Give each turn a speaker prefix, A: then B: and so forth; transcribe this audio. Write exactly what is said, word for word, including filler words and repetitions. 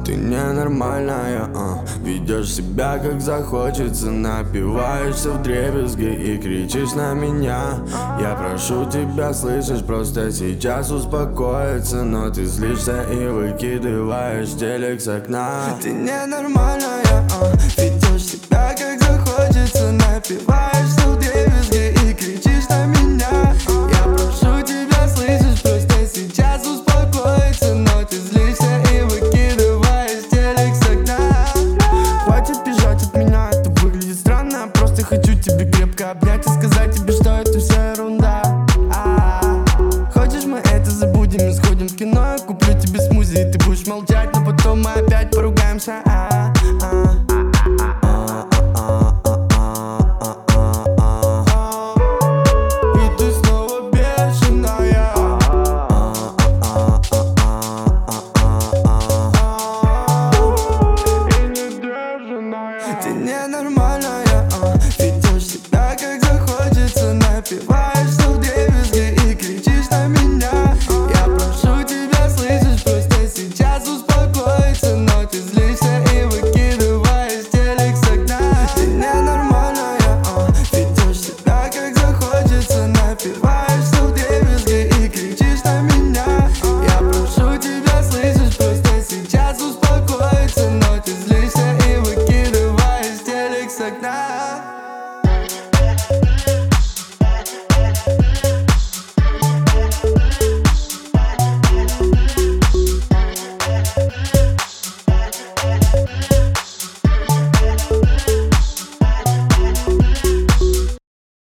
A: Ты ненормальная, а ведешь себя как захочется. Напиваешься вдребезги и кричишь на меня. Я прошу тебя, слышишь, просто сейчас успокоиться. Но ты злишься и выкидываешь телек с окна. Ты ненормальная, а ведешь себя как захочется. Напиваешься вдребезги и кричишь на меня. Я прошу тебя, слышишь, просто сейчас успокоиться. Но ты злишься и выкидываешь телек с окна. Хватит бежать от меня, это выглядит странно. Просто хочу тебе крепко обнять и сказать тебе, что это все ерунда. А-а-а. Хочешь, мы это забудем и сходим в кино? Я куплю тебе смузи, и ты будешь молчать, но потом мы опять поругаемся. А-а-а.